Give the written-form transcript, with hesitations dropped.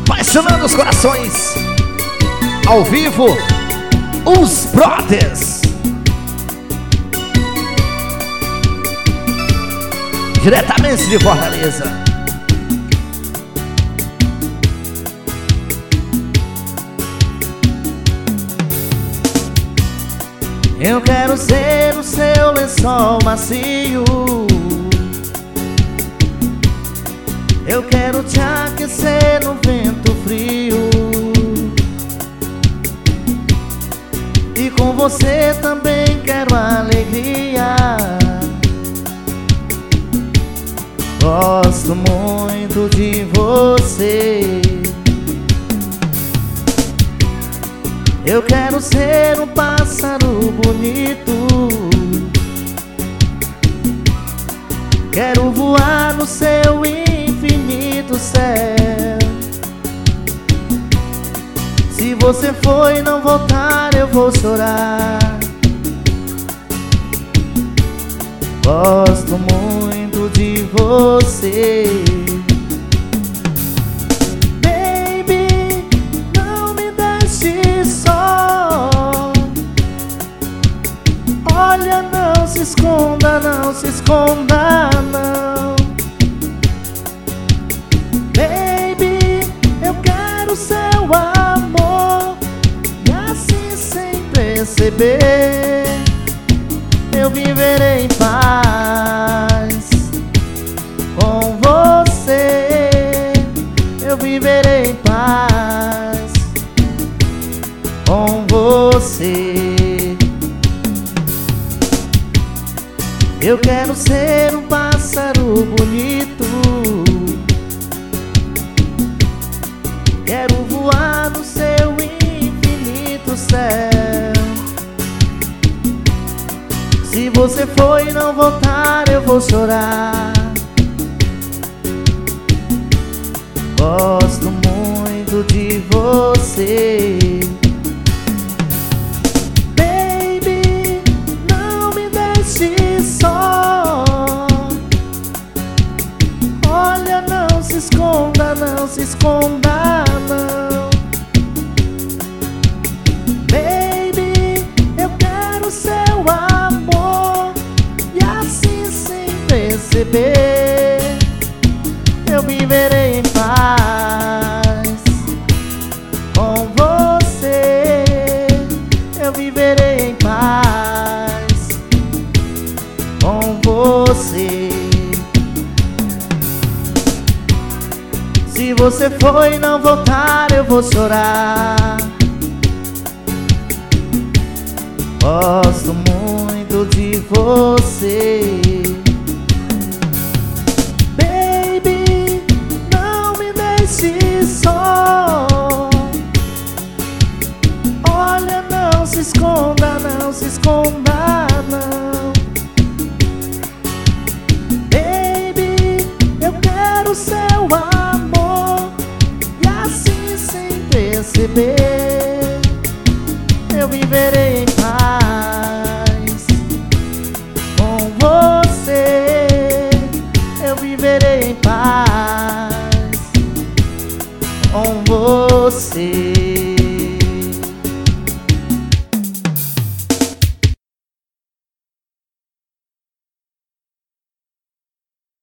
apaixonando os corações. Ao vivo, os Brothers. Diretamente de Fortaleza. Eu quero ser o seu lençol macio. Eu quero te aquecer no vento frio. E com você também quero alegria. Gosto muito de você. Eu quero ser um pássaro bonito. Quero voar no seu infinito céu. Se você for e não voltar, eu vou chorar. Gosto muito de você. Baby, não me deixe só. Olha, não se esconda, não se esconda, não. Baby, eu quero seu amor. E assim, sem perceber, eu viverei em paz com você. Eu viverei em paz com você. Eu quero ser um pássaro bonito. Quero voar no seu infinito céu. Se você for e não voltar, eu vou chorar. Gosto muito de você. Baby, não me deixe só. Olha, não se esconda, não se esconda, não. Baby, eu quero seu amor. E assim, sem perceber, eu viverei em paz com você. Eu viverei em paz com você. Se você for e não voltar, eu vou chorar. Gosto muito de você. Baby, não me deixe só. Olha, não se esconda, não se esconda, não. Baby, eu quero seu amor. E assim, sem perceber, eu viverei em paz com você. Eu viverei em paz com você.